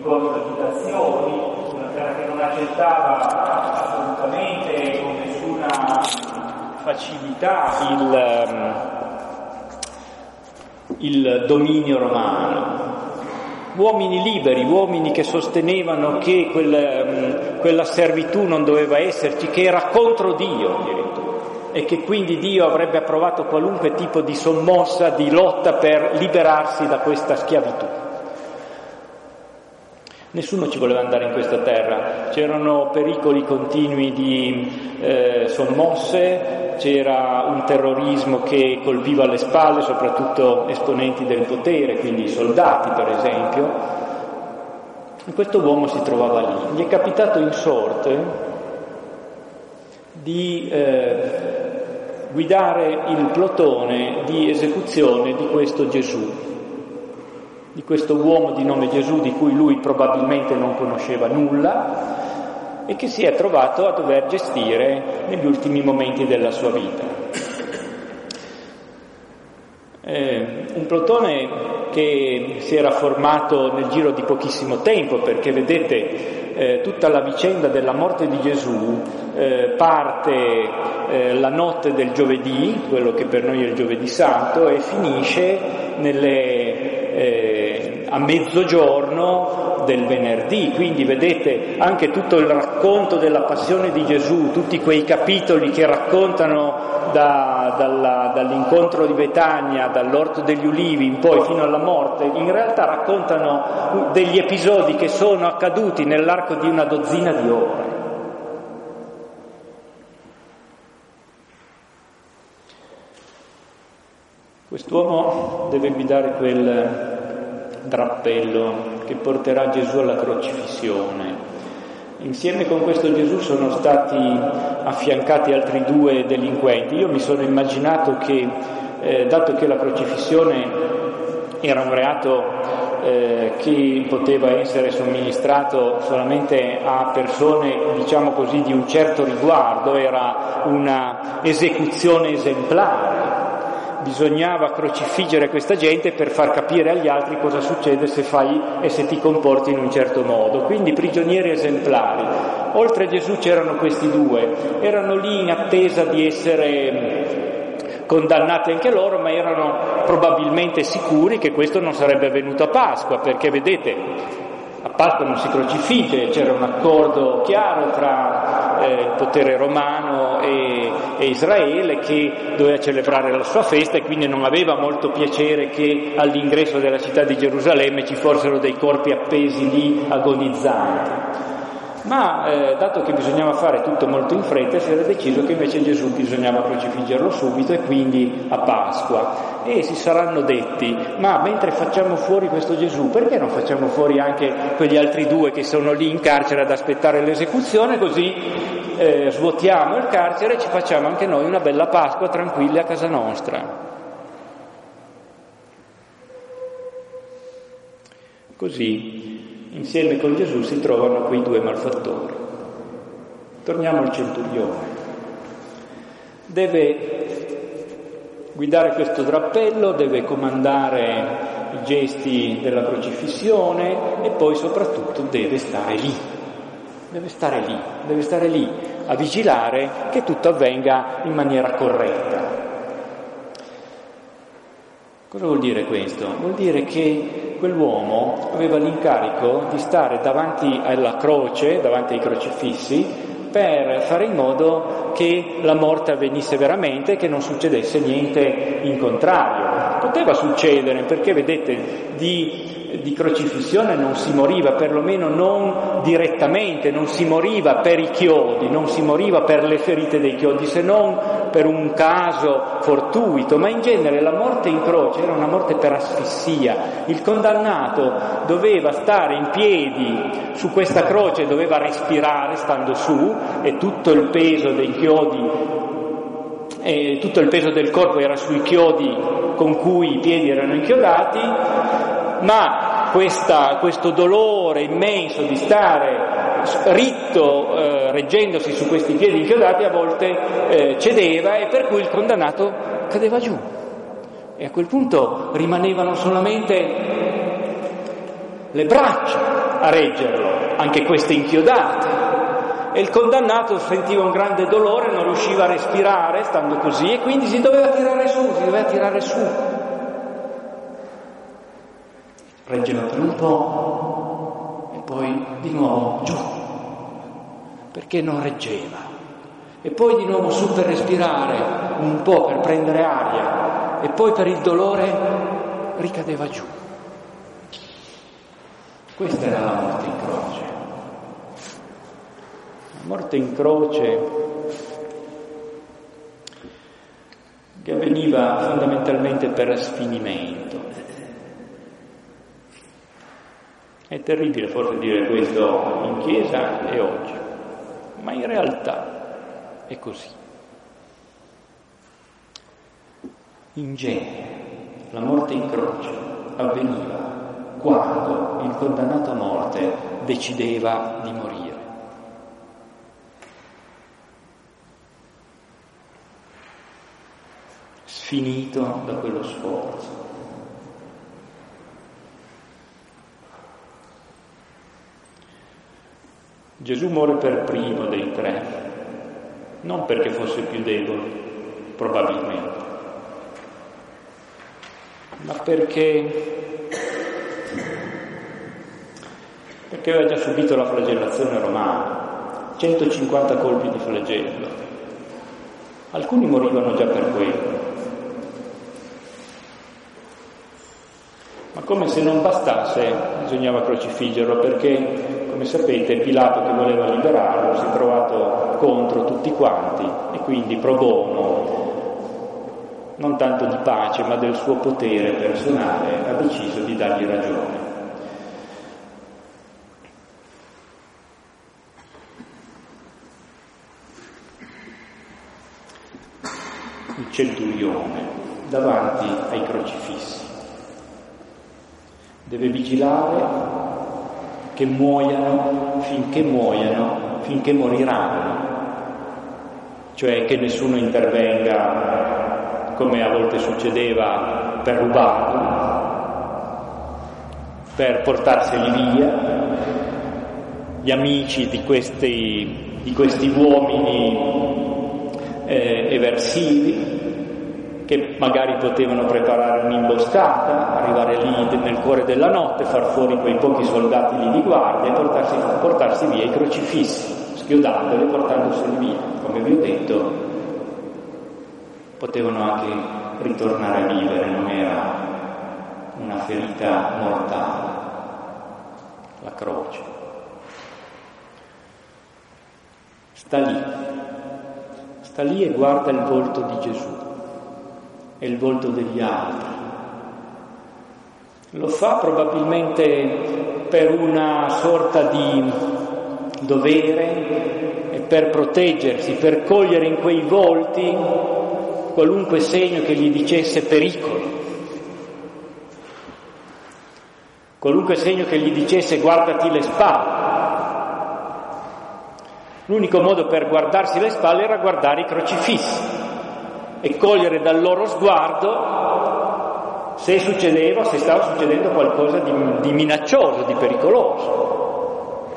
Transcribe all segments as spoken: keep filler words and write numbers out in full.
cogitazioni, una terra che non accettava assolutamente con nessuna facilità il, il dominio romano. Uomini liberi, uomini che sostenevano che quel, quella servitù non doveva esserci, che era contro Dio addirittura, e che quindi Dio avrebbe approvato qualunque tipo di sommossa, di lotta per liberarsi da questa schiavitù. Nessuno ci voleva andare in questa terra, c'erano pericoli continui di eh, sommosse, c'era un terrorismo che colpiva alle spalle soprattutto esponenti del potere, quindi i soldati per esempio, e questo uomo si trovava lì. Gli è capitato in sorte di eh, guidare il plotone di esecuzione di questo Gesù, di questo uomo di nome Gesù, di cui lui probabilmente non conosceva nulla e che si è trovato a dover gestire negli ultimi momenti della sua vita. Eh, un plotone che si era formato nel giro di pochissimo tempo, perché vedete eh, tutta la vicenda della morte di Gesù eh, parte eh, la notte del giovedì, quello che per noi è il giovedì santo, e finisce nelle, eh, a mezzogiorno del venerdì. Quindi vedete anche tutto il racconto della passione di Gesù, tutti quei capitoli che raccontano da, dalla, dall'incontro di Betania, dall'orto degli ulivi in poi fino alla morte, in realtà raccontano degli episodi che sono accaduti nell'arco di una dozzina di ore. Quest'uomo deve guidare quel drappello che porterà Gesù alla crocifissione. Insieme con questo Gesù sono stati affiancati altri due delinquenti. Io mi sono immaginato che, eh, dato che la crocifissione era un reato eh, che poteva essere somministrato solamente a persone, diciamo così, di un certo riguardo, era una esecuzione esemplare. Bisognava crocifiggere questa gente per far capire agli altri cosa succede se fai e se ti comporti in un certo modo. Quindi prigionieri esemplari. Oltre a Gesù c'erano questi due, erano lì in attesa di essere condannati anche loro, ma erano probabilmente sicuri che questo non sarebbe avvenuto a Pasqua, perché vedete, a Pasqua non si crocifigge, c'era un accordo chiaro tra eh, il potere romano e, e Israele, che doveva celebrare la sua festa, e quindi non aveva molto piacere che all'ingresso della città di Gerusalemme ci fossero dei corpi appesi lì agonizzanti. Ma eh, dato che bisognava fare tutto molto in fretta, si era deciso che invece Gesù bisognava crocifiggerlo subito, e quindi a Pasqua. E si saranno detti: ma mentre facciamo fuori questo Gesù, perché non facciamo fuori anche quegli altri due che sono lì in carcere ad aspettare l'esecuzione, così eh, svuotiamo il carcere e ci facciamo anche noi una bella Pasqua tranquilli a casa nostra. Così insieme con Gesù si trovano quei due malfattori. Torniamo al centurione. Deve guidare questo drappello, deve comandare i gesti della crocifissione e poi soprattutto deve stare lì. Deve stare lì, deve stare lì a vigilare che tutto avvenga in maniera corretta. Cosa vuol dire questo? Vuol dire che quell'uomo aveva l'incarico di stare davanti alla croce, davanti ai crocifissi, per fare in modo che la morte avvenisse veramente e che non succedesse niente in contrario. Poteva succedere, perché vedete, di, di crocifissione non si moriva, perlomeno non direttamente, non si moriva per i chiodi, non si moriva per le ferite dei chiodi, se non per un caso fortuito, ma in genere la morte in croce era una morte per asfissia. Il condannato doveva stare in piedi su questa croce, doveva respirare stando su, e tutto il peso dei chiodi, e tutto il peso del corpo era sui chiodi con cui i piedi erano inchiodati, ma questa, questo dolore immenso di stare ritto, eh, reggendosi su questi piedi inchiodati, a volte eh, cedeva, e per cui il condannato cadeva giù, e a quel punto rimanevano solamente le braccia a reggerlo, anche queste inchiodate. E il condannato sentiva un grande dolore, non riusciva a respirare stando così e quindi si doveva tirare su, si doveva tirare su. Reggeva per un po' e poi di nuovo giù, perché non reggeva. E poi di nuovo su per respirare, un po' per prendere aria, e poi per il dolore ricadeva giù. Questa era la morte in croce. La morte in croce che avveniva fondamentalmente per sfinimento. È terribile forse dire questo in chiesa e oggi, ma in realtà è così. In genere la morte in croce avveniva quando il condannato a morte decideva di morire. Sfinito da quello sforzo. Gesù muore per primo dei tre, non perché fosse più debole, probabilmente, ma perché, perché aveva già subito la flagellazione romana, centocinquanta colpi di flagello. Alcuni morivano già per quello. Ma come se non bastasse, bisognava crocifiggerlo, perché, come sapete, Pilato, che voleva liberarlo, si è trovato contro tutti quanti e quindi pro bono, non tanto di pace ma del suo potere personale, ha deciso di dargli ragione. Il centurione davanti ai crocifissi deve vigilare che muoiano finché muoiano, finché moriranno, cioè che nessuno intervenga come a volte succedeva per rubarli, per portarseli via. Gli amici di questi, di questi uomini eh, eversivi, che magari potevano preparare un'imboscata, arrivare lì nel cuore della notte, far fuori quei pochi soldati lì di guardia e portarsi, portarsi via i crocifissi, schiodandoli e portandoseli via. Come vi ho detto, potevano anche ritornare a vivere, non era una ferita mortale, la croce. Sta lì, sta lì e guarda il volto di Gesù e il volto degli altri. Lo fa probabilmente per una sorta di dovere e per proteggersi, per cogliere in quei volti qualunque segno che gli dicesse pericolo, qualunque segno che gli dicesse guardati le spalle. L'unico modo per guardarsi le spalle era guardare i crocifissi e cogliere dal loro sguardo se succedeva, se stava succedendo qualcosa di, di minaccioso, di pericoloso.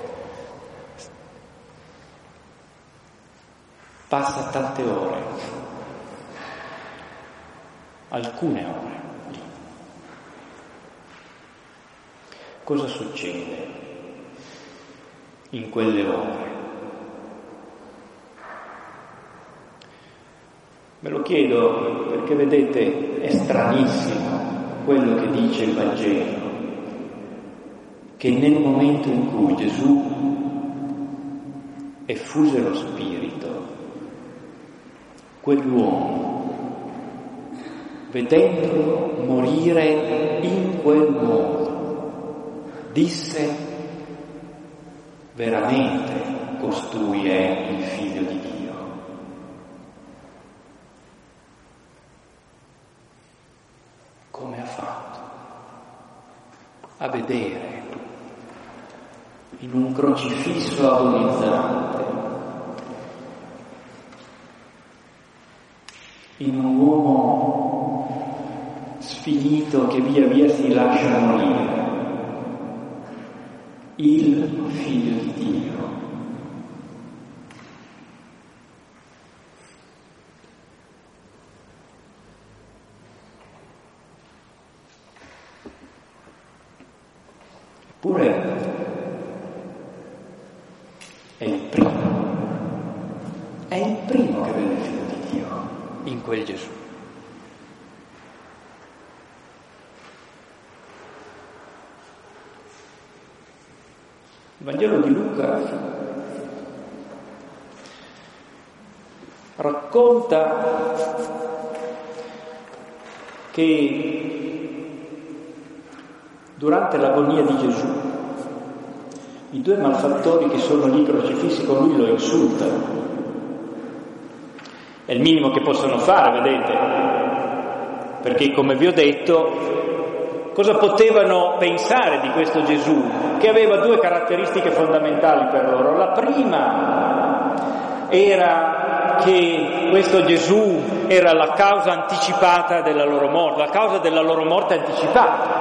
Passa tante ore, alcune ore lì. Cosa succede in quelle ore? Me lo chiedo perché, vedete, è stranissimo quello che dice il Vangelo, che nel momento in cui Gesù effuse lo Spirito, quell'uomo, vedendolo morire in quel modo, disse: veramente costui è il Figlio di Dio. Come ha fatto a vedere in un crocifisso agonizzante, in un uomo sfinito che via via si lascia morire, il Figlio di Dio. Eppure è il primo, è il primo che vede il Figlio di Dio in quel Gesù. Il Vangelo di Luca racconta che durante l'agonia di Gesù i due malfattori che sono lì crocifissi con lui lo insultano. È il minimo che possono fare, vedete? Perché, come vi ho detto, cosa potevano pensare di questo Gesù? Che aveva due caratteristiche fondamentali per loro. La prima era che questo Gesù era la causa anticipata della loro morte, la causa della loro morte anticipata.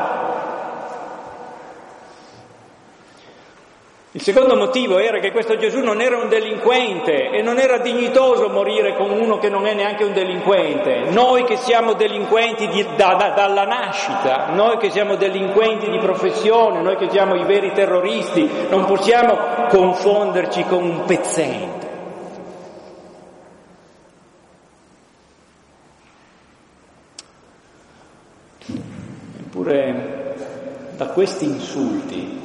Il secondo motivo era che questo Gesù non era un delinquente e non era dignitoso morire con uno che non è neanche un delinquente. Noi che siamo delinquenti di, da, da, dalla nascita, noi che siamo delinquenti di professione, noi che siamo i veri terroristi, non possiamo confonderci con un pezzente. Eppure da questi insulti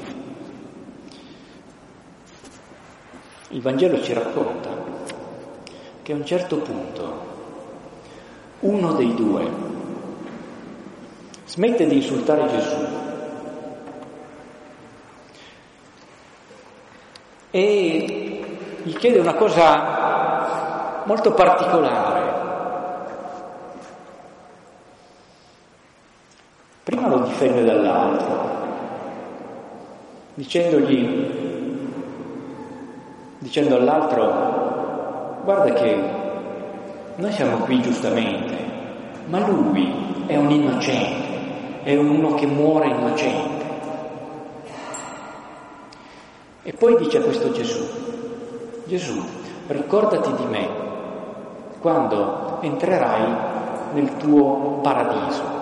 il Vangelo ci racconta che a un certo punto uno dei due smette di insultare Gesù e gli chiede una cosa molto particolare. Prima lo difende dall'altro, dicendogli dicendo all'altro: guarda che noi siamo qui giustamente, ma lui è un innocente, è uno che muore innocente. E poi dice a questo Gesù: Gesù, ricordati di me quando entrerai nel tuo paradiso.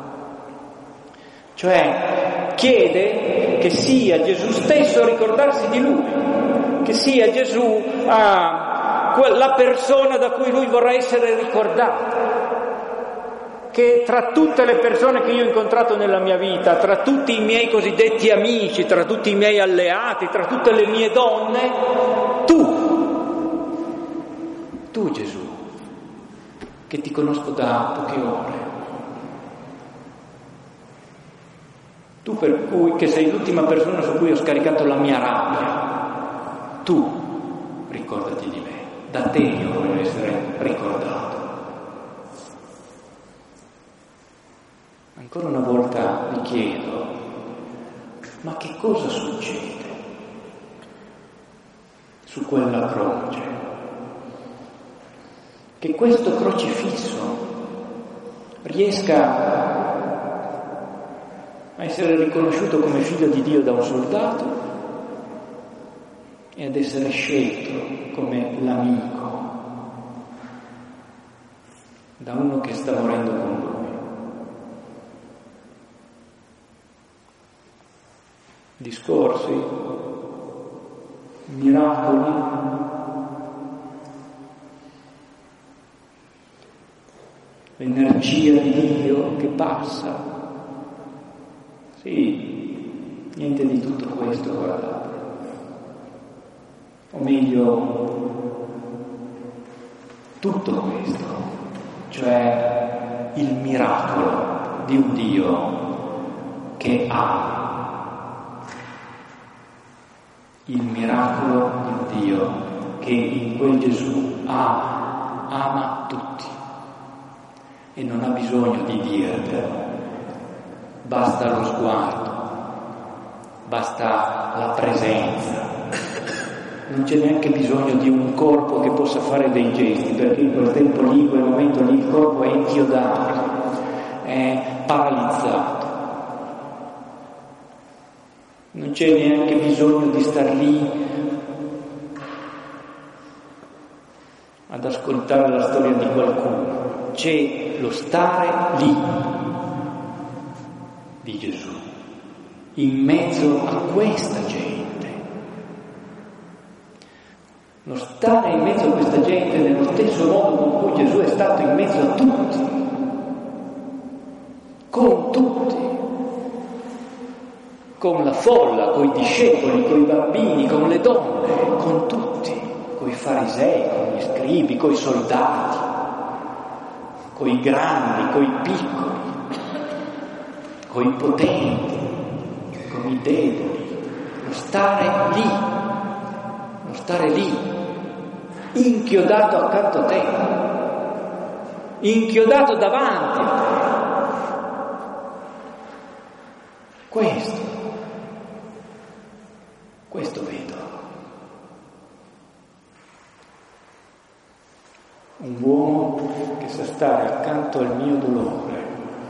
Cioè chiede che sia Gesù stesso a ricordarsi di lui, che sia Gesù ah, la persona da cui lui vorrà essere ricordato, che tra tutte le persone che io ho incontrato nella mia vita, tra tutti i miei cosiddetti amici, tra tutti i miei alleati, tra tutte le mie donne, tu, tu Gesù, che ti conosco da poche ore, tu per cui che sei l'ultima persona su cui ho scaricato la mia rabbia, tu ricordati di me, da te io voglio essere ricordato. Ancora una volta vi chiedo, ma che cosa succede su quella croce? Che questo crocifisso riesca a essere riconosciuto come figlio di Dio da un soldato e ad essere scelto come l'amico da uno che sta morendo con lui. Discorsi, miracoli, l'energia di Dio che passa. Sì, niente di tutto questo, guardate. O meglio, tutto questo, cioè il miracolo di un Dio che ama, il miracolo di un Dio che in quel Gesù ama, ama tutti e non ha bisogno di dirtelo, basta lo sguardo, basta la presenza. Non c'è neanche bisogno di un corpo che possa fare dei gesti, perché in quel tempo lì, in quel momento lì, il corpo è inchiodato, è paralizzato. Non c'è neanche bisogno di star lì ad ascoltare la storia di qualcuno, c'è lo stare lì di Gesù, in mezzo a questa gente. Lo stare in mezzo a questa gente nello stesso modo con cui Gesù è stato in mezzo a tutti, con tutti, con la folla, con i discepoli, con i bambini, con le donne, con tutti, con i farisei, con gli scribi, con i soldati, con i grandi, con i piccoli, con i potenti, con i deboli. Lo stare lì, lo stare lì, inchiodato accanto a te, inchiodato davanti a te. Questo, questo vedo. Un uomo che sa stare accanto al mio dolore,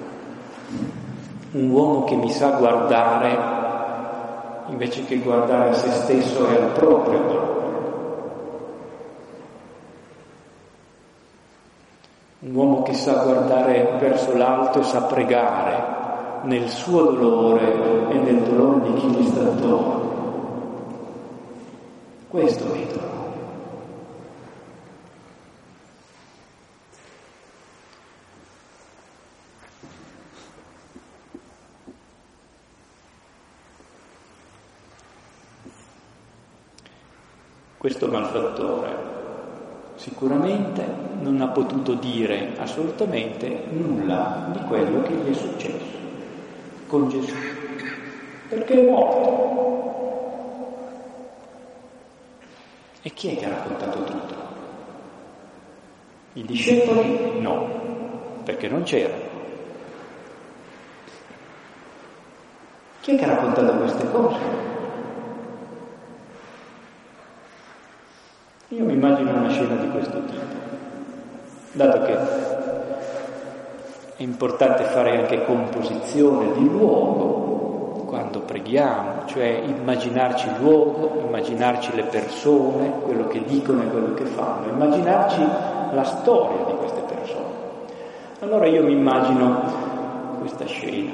un uomo che mi sa guardare invece che guardare a se stesso e al proprio dolore, un uomo che sa guardare verso l'alto e sa pregare nel suo dolore e nel dolore di chi gli sta attorno. Questo vedo. Questo malfattore sicuramente non ha potuto dire assolutamente nulla di quello che gli è successo con Gesù, perché è morto. E chi è che ha raccontato tutto? I discepoli? No, perché non c'erano. Chi è che ha raccontato queste cose? Io mi immagino una scena di questo tipo, dato che è importante fare anche composizione di luogo quando preghiamo, cioè immaginarci il luogo, immaginarci le persone, quello che dicono e quello che fanno, immaginarci la storia di queste persone. Allora io mi immagino questa scena.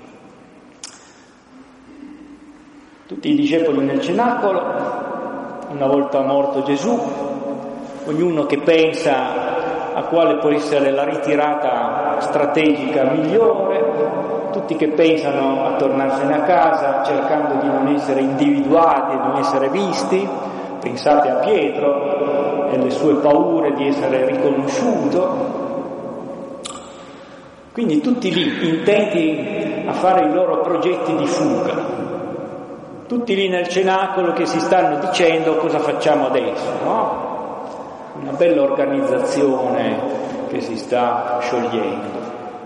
Tutti i discepoli nel cenacolo, una volta morto Gesù, ognuno che pensa a quale può essere la ritirata strategica migliore, tutti che pensano a tornarsene a casa cercando di non essere individuati e di non essere visti. Pensate a Pietro e le sue paure di essere riconosciuto. Quindi tutti lì intenti a fare i loro progetti di fuga, tutti lì nel cenacolo che si stanno dicendo cosa facciamo adesso, no? Una bella organizzazione che si sta sciogliendo.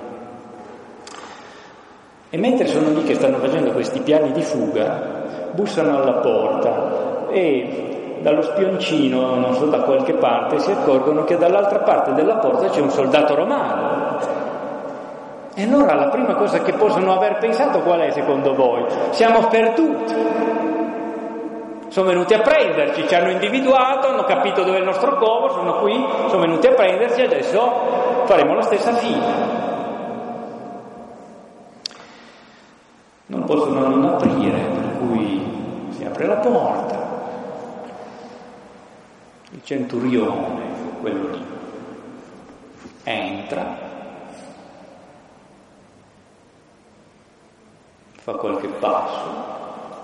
E mentre sono lì che stanno facendo questi piani di fuga, bussano alla porta e dallo spioncino, non so da qualche parte, si accorgono che dall'altra parte della porta c'è un soldato romano. E allora la prima cosa che possono aver pensato qual è secondo voi? Siamo perduti. Sono venuti a prenderci, ci hanno individuato, hanno capito dove è il nostro covo, sono qui, sono venuti a prenderci, adesso faremo la stessa fine. Non possono non aprire, per cui si apre la porta. Il centurione, quello lì, entra, fa qualche passo,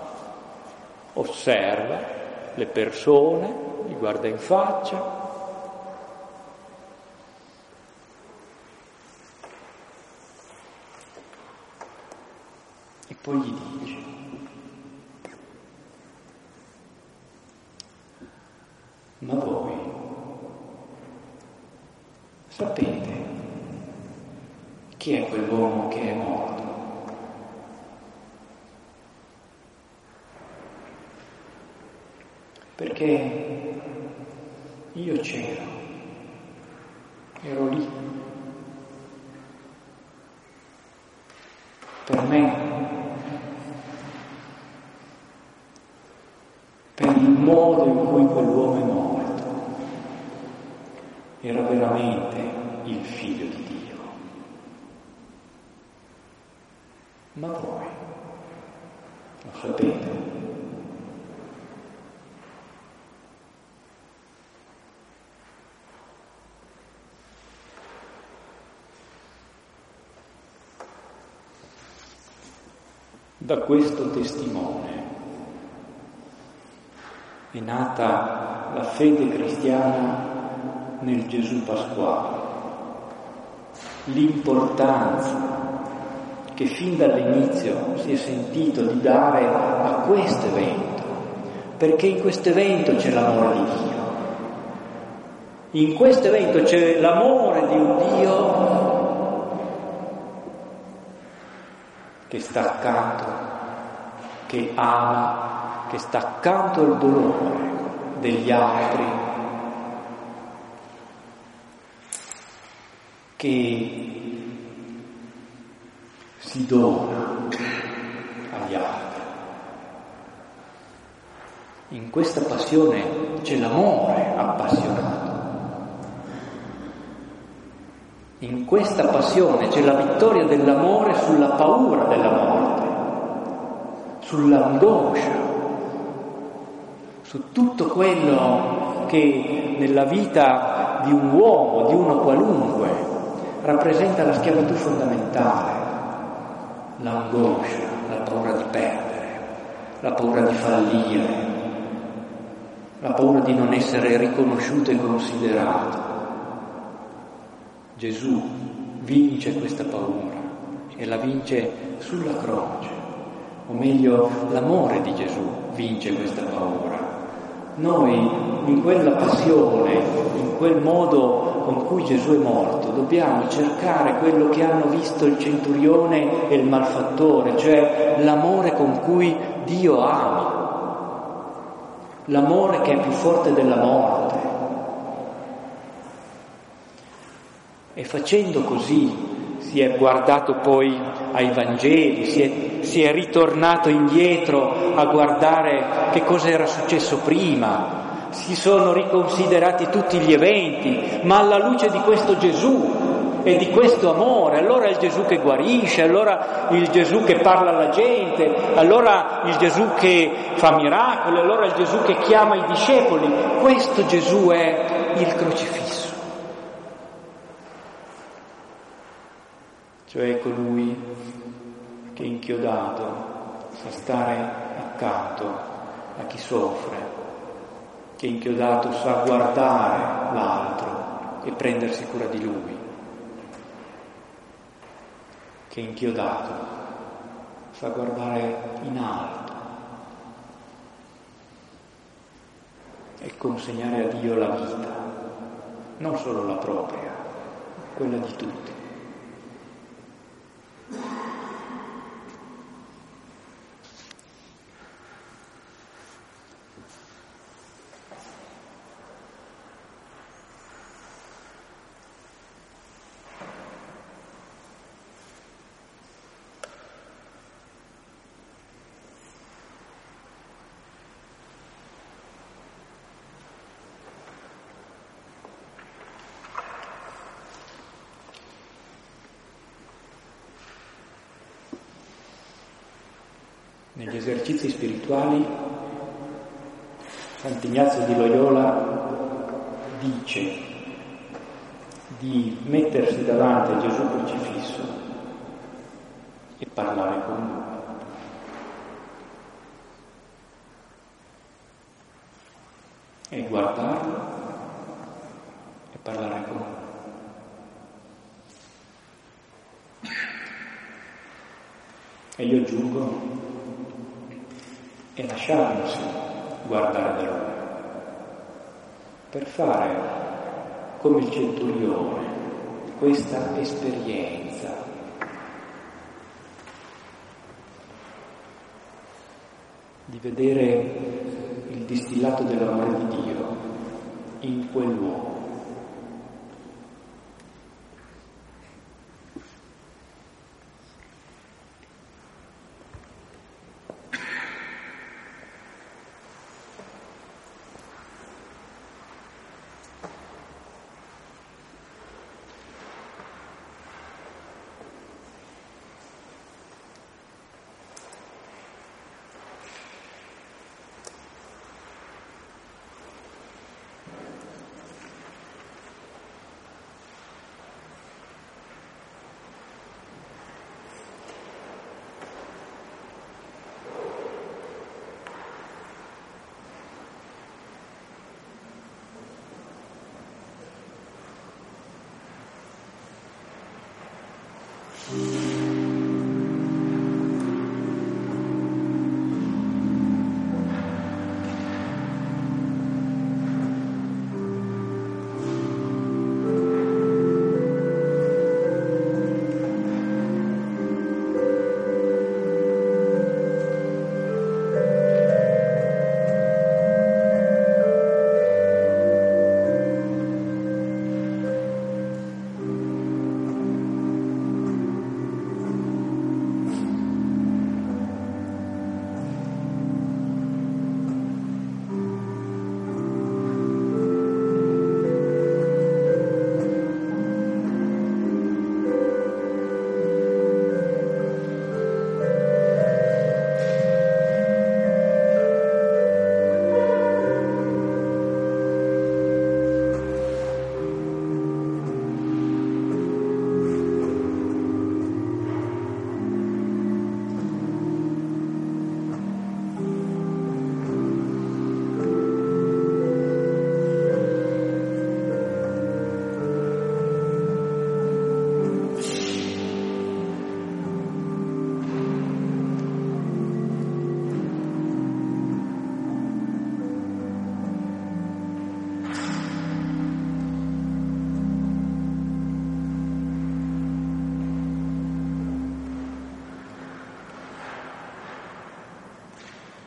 osserva le persone, li guarda in faccia e poi gli dice: ma voi sapete chi è quell'uomo che è morto? Perché io c'ero, ero lì. Per me il modo in cui quell'uomo è morto era veramente il Figlio di Dio. Ma voi lo sapete? Da questo testimone è nata la fede cristiana nel Gesù pasquale, l'importanza che fin dall'inizio si è sentito di dare a questo evento, perché in questo evento c'è l'amore di Dio, in questo evento c'è l'amore di un Dio che sta accanto, che ama, che sta accanto al dolore degli altri, che si dona agli altri. In questa passione c'è l'amore appassionato. In questa passione c'è la vittoria dell'amore sulla paura della morte, sull'angoscia, su tutto quello che nella vita di un uomo, di uno qualunque, rappresenta la schiavitù fondamentale, l'angoscia, la paura di perdere, la paura di fallire, la paura di non essere riconosciuto e considerato. Gesù vince questa paura e la vince sulla croce, o meglio l'amore di Gesù vince questa paura. Noi in quella passione, in quel modo con cui Gesù è morto, dobbiamo cercare quello che hanno visto il centurione e il malfattore, cioè l'amore con cui Dio ama, l'amore che è più forte della morte. E facendo così si è guardato poi ai Vangeli, si è, si è ritornato indietro a guardare che cosa era successo prima, si sono riconsiderati tutti gli eventi, ma alla luce di questo Gesù e di questo amore, allora è il Gesù che guarisce, allora il Gesù che parla alla gente, allora il Gesù che fa miracoli, allora il Gesù che chiama i discepoli. Questo Gesù è il crocifisso. Cioè colui che inchiodato sa stare accanto a chi soffre, che inchiodato sa guardare l'altro e prendersi cura di lui, che inchiodato sa guardare in alto e consegnare a Dio la vita, non solo la propria, quella di tutti. Negli esercizi spirituali Sant'Ignazio di Loyola dice di mettersi davanti a Gesù crocifisso e parlare con lui. E guardarlo e parlare con lui. E io aggiungo, e lasciarsi guardare da lui, per fare come il centurione questa esperienza di vedere il distillato dell'amore di Dio in quell'uomo.